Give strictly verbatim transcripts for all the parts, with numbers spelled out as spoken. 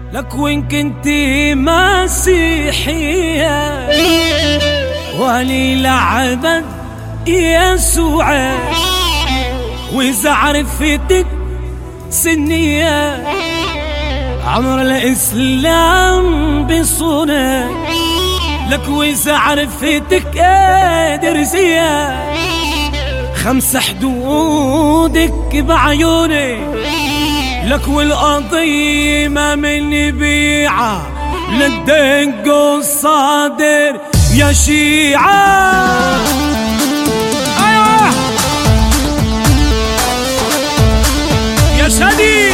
لك وين كنتي مسيحية ولي لعبت يسوع، وإذا عرفتك سنية عمر الإسلام بصونك. لك وإذا عرفتك درسية خمس حدودك بعيوني. لك والقضية ما مني بيعة للدق الصادر يا شيعة. أيوة يا شادي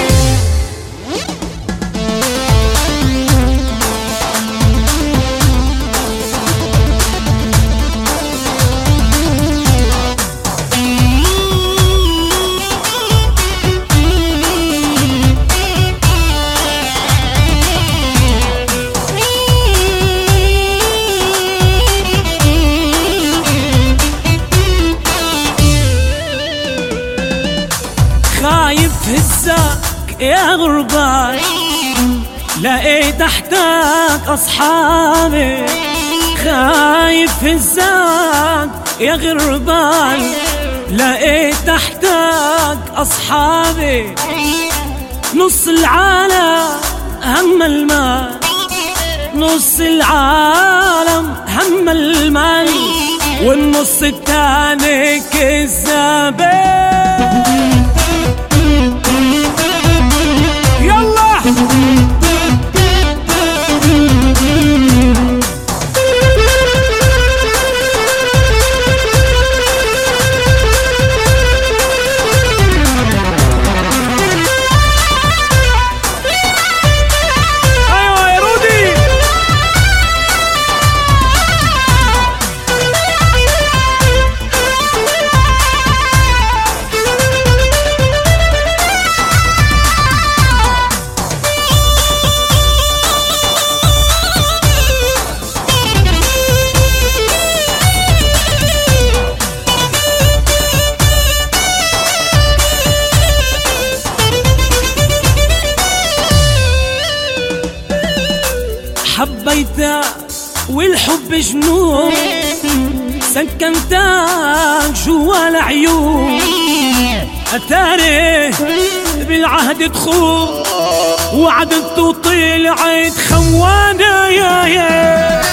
خايف هزاك يا غربان، لقيت تحتك أصحابي. خايف هزاك يا غربان، لقيت تحتك أصحابي. نص العالم هم المال، نص العالم هم المال، والنص التاني كذابين. حبيتك والحب جنون، سكنتك جوا العيون. أتاري بالعهد تخون وعدت وطلعت خوانة يا يا.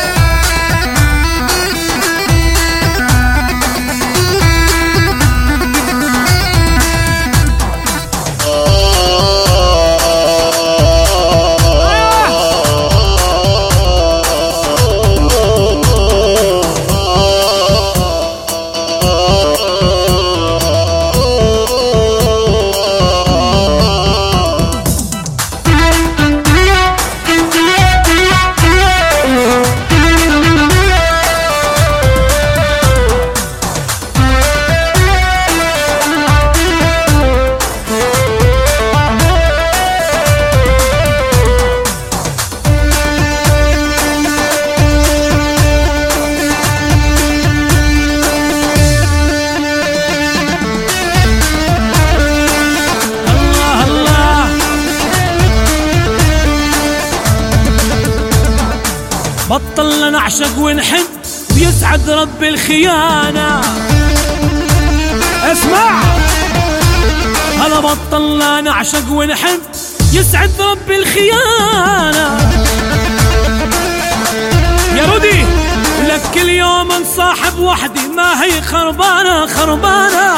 بطلنا نعشق ونحب ويسعد رب الخيانة. اسمع، هلا بطلنا نعشق ونحب يسعد رب الخيانة. يا رودي لك كل يوم نصاحب وحدي، ما هي خربانة خربانة.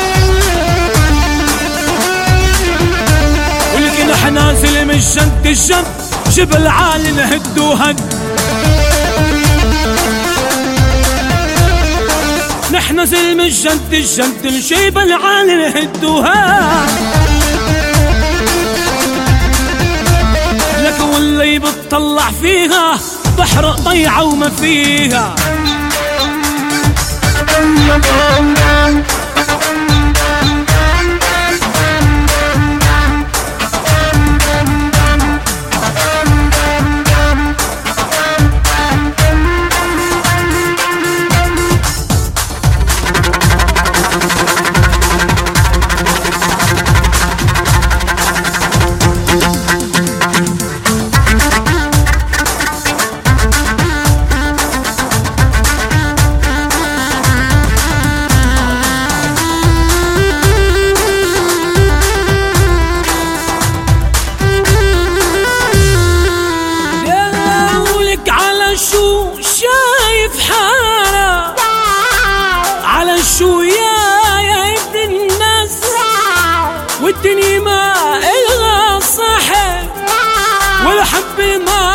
ولكن احنا نازل من جنت الجنت، جبل عالي نهد وهد. نحن زلم الجنت الجنت الجبل العالي نهدوها. لك واللي بتطلع فيها بحر ضيعة وما فيها. ما